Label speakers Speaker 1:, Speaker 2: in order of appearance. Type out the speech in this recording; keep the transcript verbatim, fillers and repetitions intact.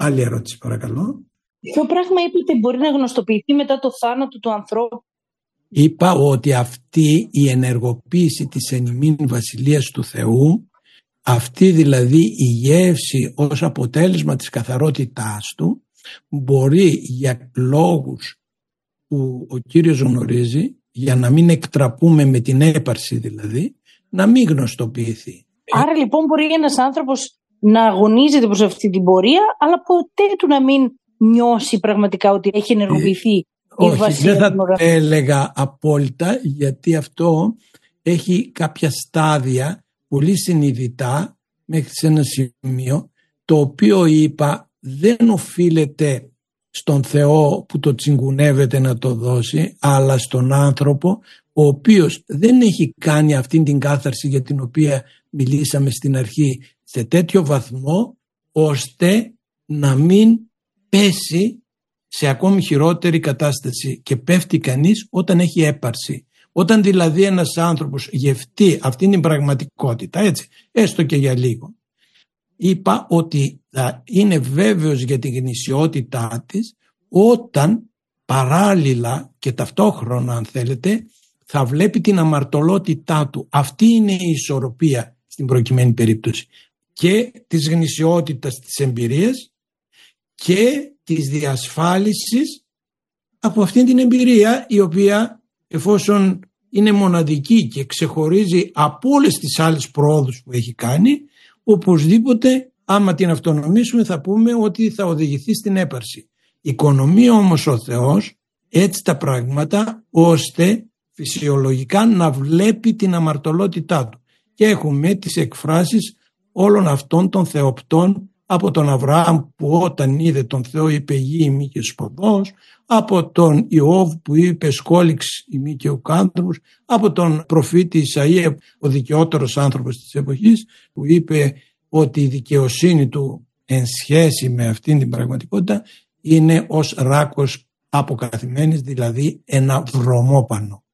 Speaker 1: Άλλη ερώτηση παρακαλώ.
Speaker 2: Ποιο πράγμα είπατε μπορεί να γνωστοποιηθεί μετά το θάνατο του ανθρώπου?
Speaker 1: Είπα ότι αυτή η ενεργοποίηση της εν ημίν βασιλείας του Θεού, αυτή δηλαδή η γεύση ως αποτέλεσμα της καθαρότητάς του, μπορεί για λόγους που ο Κύριος γνωρίζει, για να μην εκτραπούμε με την έπαρση δηλαδή, να μην γνωστοποιηθεί.
Speaker 2: Άρα λοιπόν μπορεί ένας άνθρωπος να αγωνίζεται προς αυτή την πορεία, αλλά ποτέ του να μην νιώσει πραγματικά ότι έχει ενεργοποιηθεί.
Speaker 1: Όχι, δεν θα το έλεγα απόλυτα, γιατί αυτό έχει κάποια στάδια πολύ συνειδητά μέχρι σε ένα σημείο, το οποίο είπα δεν οφείλεται στον Θεό που το τσιγκουνεύεται να το δώσει, αλλά στον άνθρωπο ο οποίος δεν έχει κάνει αυτήν την κάθαρση για την οποία μιλήσαμε στην αρχή σε τέτοιο βαθμό ώστε να μην πέσει σε ακόμη χειρότερη κατάσταση, και πέφτει κανείς όταν έχει έπαρση. Όταν δηλαδή ένας άνθρωπος γευτεί αυτήν την πραγματικότητα, έτσι, έστω και για λίγο, είπα ότι θα είναι βέβαιος για την γνησιότητά της όταν παράλληλα και ταυτόχρονα, αν θέλετε, θα βλέπει την αμαρτωλότητά του. Αυτή είναι η ισορροπία στην προκειμένη περίπτωση και της γνησιότητας της εμπειρίας και της διασφάλισης από αυτήν την εμπειρία, η οποία εφόσον είναι μοναδική και ξεχωρίζει από όλες τις άλλες προόδους που έχει κάνει, οπωσδήποτε άμα την αυτονομήσουμε θα πούμε ότι θα οδηγηθεί στην έπαρση. Οικονομεί όμως ο Θεός έτσι τα πράγματα ώστε φυσιολογικά να βλέπει την αμαρτωλότητά του. Και έχουμε τις εκφράσεις όλων αυτών των θεοπτών, από τον Αβραάμ που όταν είδε τον Θεό είπε γη ημί και σποδός, από τον Ιώβ που είπε σκόλιξ ημί και ουκάνθρωπος, από τον προφήτη Ισαΐα, ο δικαιότερος άνθρωπος της εποχής, που είπε ότι η δικαιοσύνη του εν σχέση με αυτήν την πραγματικότητα είναι ως ράκος αποκαθημένης, δηλαδή ένα βρωμόπανο.